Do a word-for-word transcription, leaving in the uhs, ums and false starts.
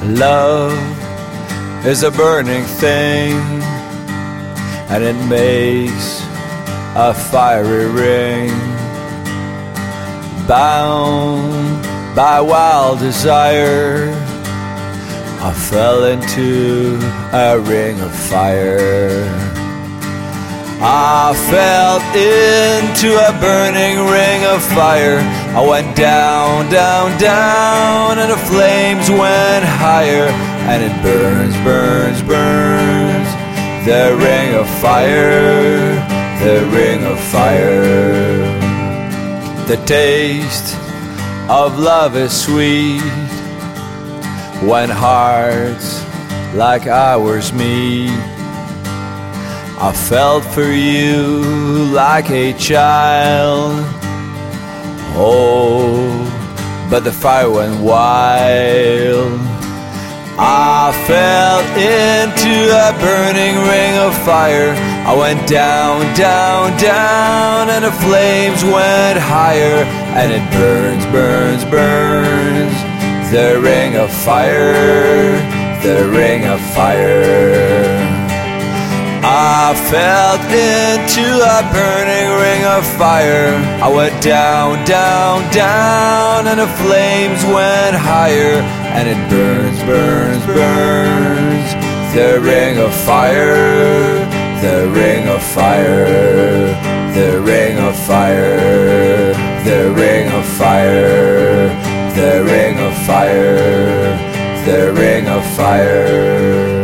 Love is a burning thing, and it makes a fiery ring. Bound by wild desire, I fell into a ring of fire. I fell into a burning ring of fire. I went down, down, down, and the flames went higher. And it burns, burns, burns, the ring of fire, the ring of fire. The taste of love is sweet when hearts like ours meet. I felt for you like a child. Oh, but the fire went wild. I fell into a burning ring of fire. I went down, down, down, and the flames went higher. And it burns, burns, burns, the ring of fire, the ring of fire. I fell into a burning ring of fire. I went down, down, down, and the flames went higher. And it burns, burns, burns, the ring of fire, the ring of fire, the ring of fire, the ring of fire, the ring of fire, the ring of fire.